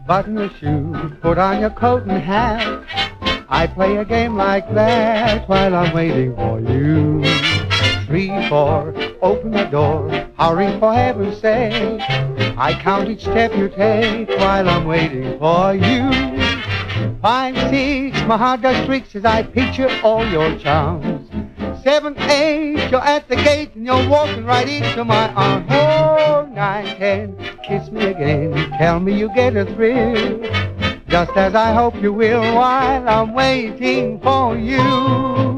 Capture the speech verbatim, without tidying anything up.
button your shoe, put on your coat and hat. I play a game like that while I'm waiting for you. Three, four, open the door, hurry for heaven's sake. I count each step you take while I'm waiting for you. Five, six, my heart does tricks as I picture all your charms. Seven, eight, you're at the gate and you're walking right into my arms. Oh, nine, ten, kiss me again, tell me you get a thrill, just as I hope you will while I'm waiting for you.